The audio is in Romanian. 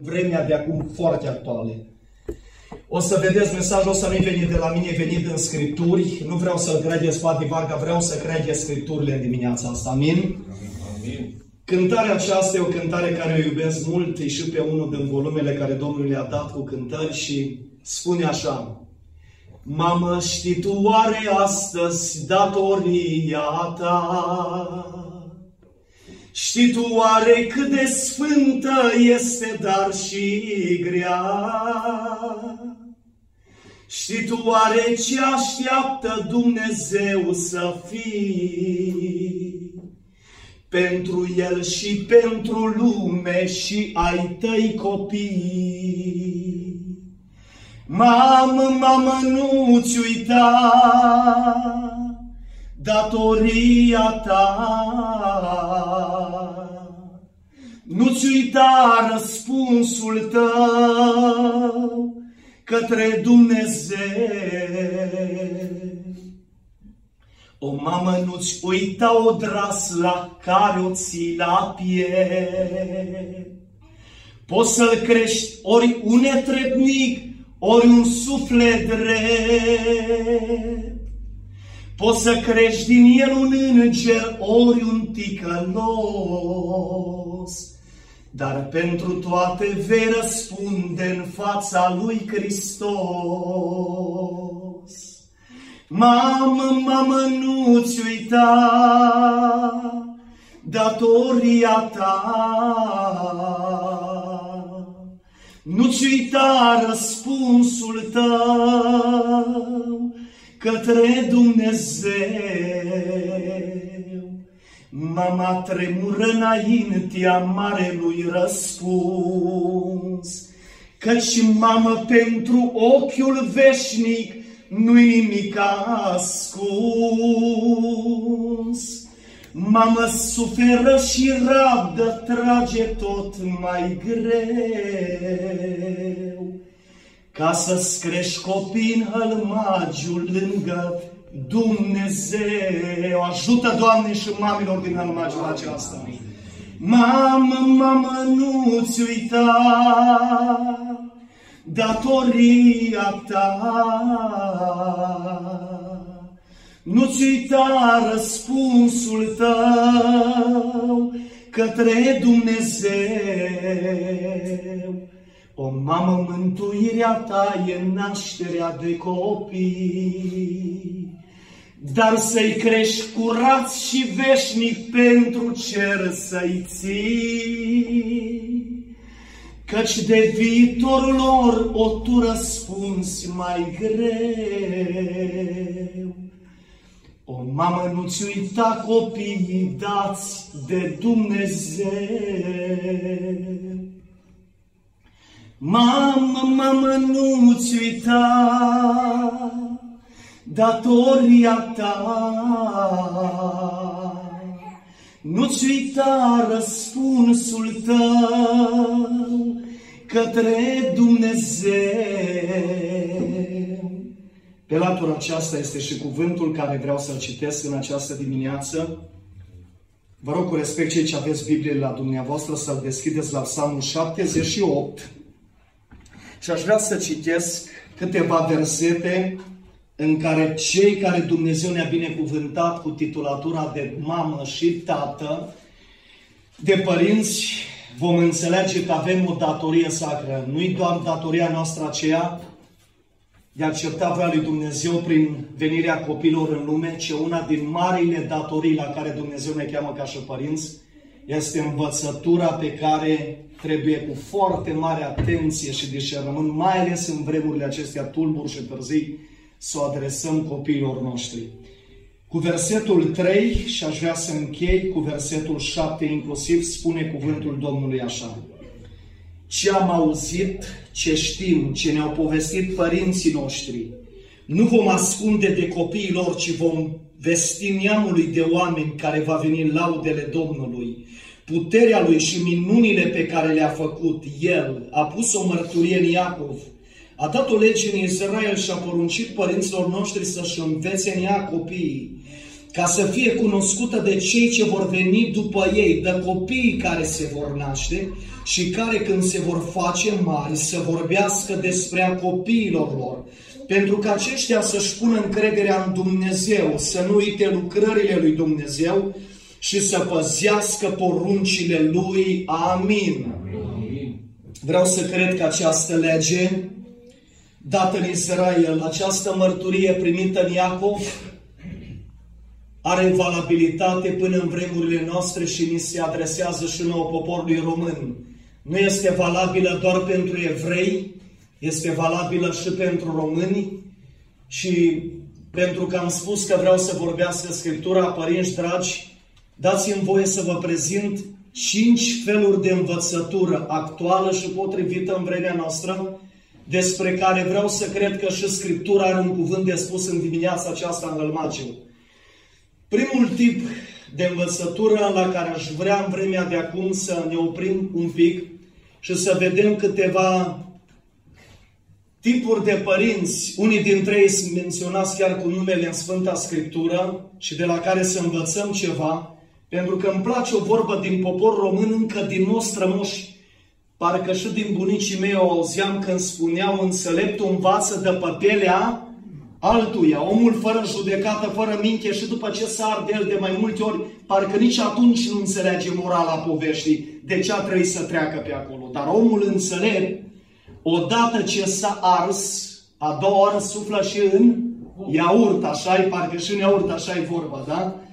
vremea de acum foarte actuale. O să vedeți, mesajul ăsta nu-i venit de la mine, e venit în Scripturi. Nu vreau să-l credeți poate varga, vreau să credeți Scripturile în dimineața asta. Amin? Amin. Cântarea aceasta e o cântare care o iubesc mult, e și pe unul din volumele care Domnul le-a dat cu cântări și spune așa: Mamă, știi tu oare astăzi datoria ta? Știi tu oare cât de sfântă este, dar și grea? Știi tu oare ce așteaptă Dumnezeu să fii pentru El și pentru lume și ai tăi copii? Mamă, mamă, nu-ți uita datoria ta, nu-ți uita răspunsul tău către Dumnezeu. O mamă, nu-ți uita odrasla care o ții la piept. Poți să-l crești ori un netrebnic, ori un suflet drept. Poți să crești din el un înger, ori un ticălos. Dar pentru toate vei răspunde în fața lui Hristos. Mamă, mamă, nu-ți uita datoria ta, nu-ți uita răspunsul tău către Dumnezeu. Mama tremură înaintea marelui răspuns, căci, mamă, pentru ochiul veșnic nu-i nimic ascuns. Mamă suferă și rabdă, trage tot mai greu, ca să-ți crești copii în hălmagiul lângă Dumnezeu. Ajută, Doamne, și mamilor din hălmagiul acesta. Mamă, mamă, nu-ți uita datoria ta, nu-ți uita răspunsul tău către Dumnezeu. O mamă, mântuirea ta e nașterea de copii, dar să-i crești curați și veșnic pentru cer să-i ții, căci de viitorul lor o tu răspunzi mai greu. O mamă, nu-ți uita copiii dați de Dumnezeu. Mamă, mamă, nu-ți uita datoria ta, nu-ți uita răspunsul tău către Dumnezeu. Pe latura aceasta este și cuvântul care vreau să-l citesc în această dimineață. Vă rog cu respect, cei ce aveți Biblie la dumneavoastră, să-l deschideți la Psalmul 78. Și aș vrea să citesc câteva versete în care cei care Dumnezeu ne-a binecuvântat cu titulatura de mamă și tată, de părinți, vom înțelege că avem o datorie sacră. Nu-i doar datoria noastră aceea de a accepta voia lui Dumnezeu prin venirea copilor în lume, ci una din marile datorii la care Dumnezeu ne cheamă ca și părinți este învățătura pe care trebuie cu foarte mare atenție și discernământ, mai ales în vremurile acestea tulburi și târzii, să o adresăm copiilor noștri. Cu versetul 3, și aș vrea să închei cu versetul 7 inclusiv, spune cuvântul Domnului așa: Ce am auzit, ce știm, ce ne-au povestit părinții noștri, nu vom ascunde de copiii lor, ci vom vesti neamului de oameni care va veni laudele Domnului, puterea Lui și minunile pe care le-a făcut. El a pus o mărturie în Iacov, a dat o lege în Israel și a poruncit părinților noștri să-și învețe în ea copiii, ca să fie cunoscută de cei ce vor veni după ei, de copiii care se vor naște și care când se vor face mari să vorbească despre a copiilor lor, pentru că aceștia să-și pună încrederea în Dumnezeu, să nu uite lucrările lui Dumnezeu și să păzească poruncile Lui. Amin. Vreau să cred că această lege dată în Israel, această mărturie primită în Iacov, are valabilitate până în vremurile noastre și ni se adresează și nouă poporului român. Nu este valabilă doar pentru evrei, este valabilă și pentru români și pentru că am spus că vreau să vorbească Scriptura, părinți dragi, dați-mi voie să vă prezint 5 feluri de învățătură actuală și potrivită în vremea noastră, despre care vreau să cred că și Scriptura are un cuvânt de spus în dimineața aceasta în Hălmagiu. Primul tip de învățătură la care aș vrea în vremea de acum să ne oprim un pic și să vedem câteva tipuri de părinți, unii dintre ei sunt menționați chiar cu numele în Sfânta Scriptură și de la care să învățăm ceva, pentru că îmi place o vorbă din popor român încă din nou strămoși. Parcă și din bunicii mei o auzeam când spuneau: înțeleptul învață de pe pielea altuia. Omul fără judecată, fără minte și după ce s-a de el de mai multe ori, parcă nici atunci nu înțelege morala poveștii, de ce a trebuit să treacă pe acolo. Dar omul înțelept, odată ce s-a ars, a doua oară suflă și în iaurt, așa-i, parcă și în iaurt, așa-i vorba, da?